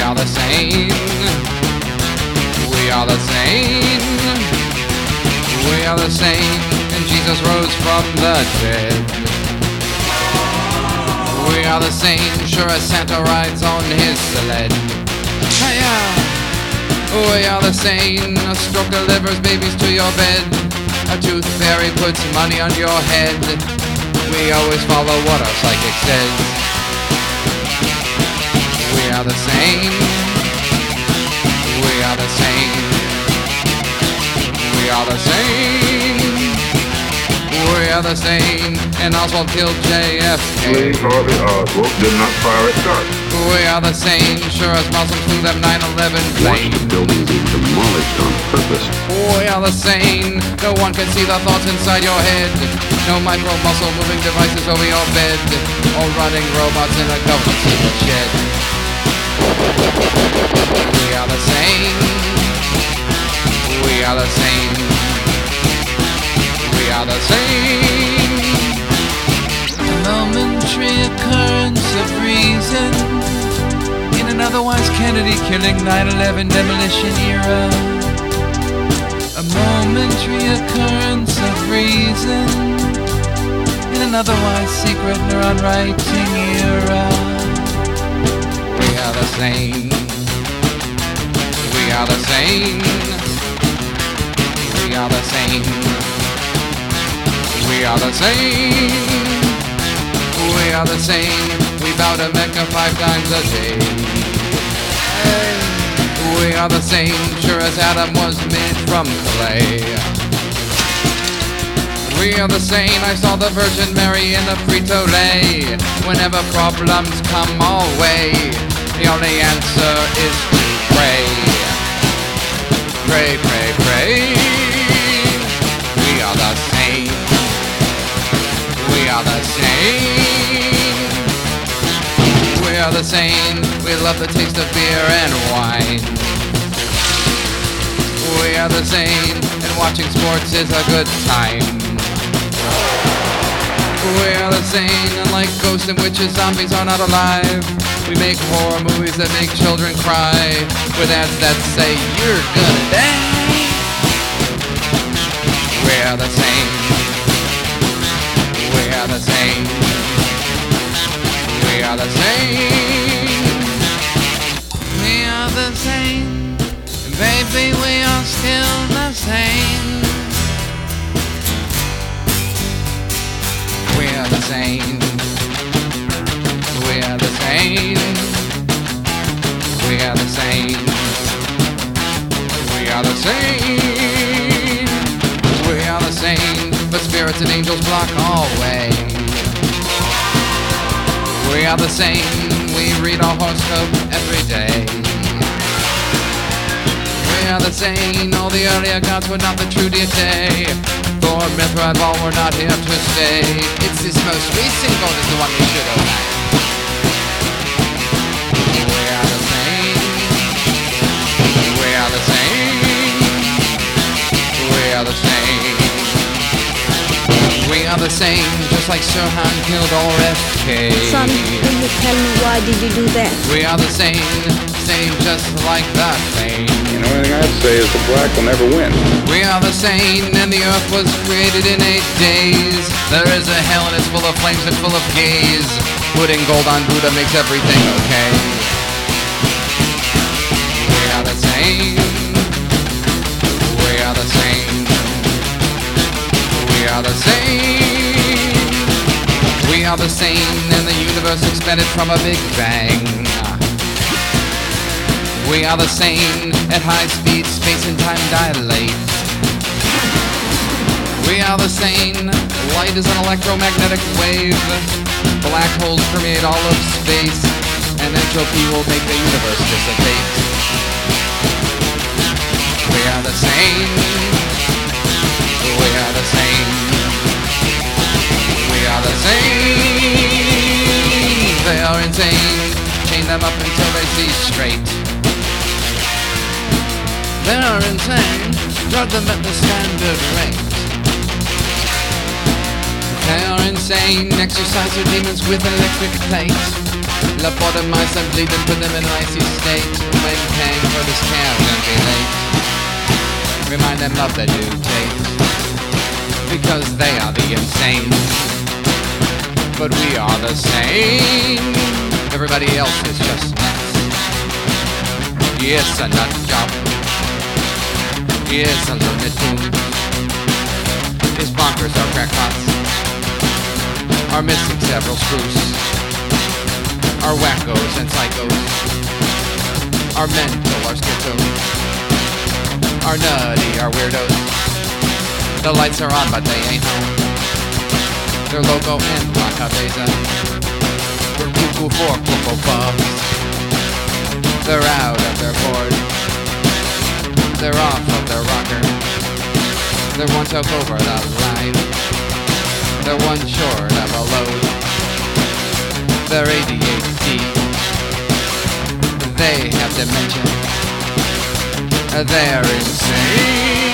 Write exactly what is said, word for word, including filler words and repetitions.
are the same. We are the same. We are the same. And Jesus rose from the dead. We are the same, sure as Santa rides on his sled. Hiya! We are the same. A stroke delivers babies to your bed. A tooth fairy puts money on your head. We always follow what our psychic says. We are the same. We are the same. We are the same. We are the same. And Oswald killed J F K. Lee Harvey Oswald did not fire a shot. We are the same, sure as Muslims flew them nine eleven planes. Watch the building be demolished on purpose. We are the same. No one can see the thoughts inside your head. No micro muscle moving devices over your bed. Or running robots in a government secret shed. We are the same. We are the same. We are the same. A momentary occurrence of reason in an otherwise Kennedy-killing nine eleven demolition era. A momentary occurrence of reason in an otherwise secret neuron writing era. We are the same. We are the same. We are the same. We are the same. We are the same. We bow to Mecca five times a day. We are the same, sure as Adam was made from clay. We are the same. I saw the Virgin Mary in the Frito-Lay. Whenever problems come our way, the only answer is to pray. Pray, pray, pray. We are the same. We are the same. We are the same. We love the taste of beer and wine. We are the same. And watching sports is a good time. We are the same. And like ghosts and witches, zombies are not alive. We make horror movies that make children cry, with ads that say you're gonna die. We are the same. We are the same. We are the same. We are the same. Baby, we are still the same. We are the same. We are the same. We are the same. We are the same. We are the same. But spirits and angels block our way. We are the same. We read our horoscope every day. We are the same. All the earlier gods were not the true deity. Thor, Mithra, and Baal were not here to stay. It's this most recent god is the one we should obey. We are the same. We are the same. We are the same. We are the same, just like Sirhan killed R F K. Son, will you tell me why did you do that? We are the same, same just like the same. The only thing I'd say is the black will never win. We are the same, and the earth was created in eight days. There is a hell and it's full of flames and full of gays. Putting gold on Buddha makes everything okay. We are the same. We are the same. We are the same. We are the same, and the universe expanded from a Big Bang. We are the same, at high speed, space and time dilate. We are the same, light is an electromagnetic wave. Black holes permeate all of space, and entropy will make the universe dissipate. We are the same. We are the same. We are the same. They are insane. Chain them up until they see straight. They are insane. Drug them at the standard rate. They are insane. Exercise your demons with electric plates. Lobotomize and bleed and put them in an icy state. When paying for this care, don't be late. Remind them of the due date, because they are the insane, but we are the same. Everybody else is just nuts. Yes, a nut job. Yes, a Looney Tunes. His bonkers are crackpots, are missing several screws, are wackos and psychos, are mental, are schizos, are nutty, are weirdos. The lights are on but they ain't home. They're loco and La Cabeza. We're cuckoo for cocoa puffs. They're out of their board. They're off of their rocker. They're one took over the line. They're one short of a load. They're A D H D. They have dementia. They're insane.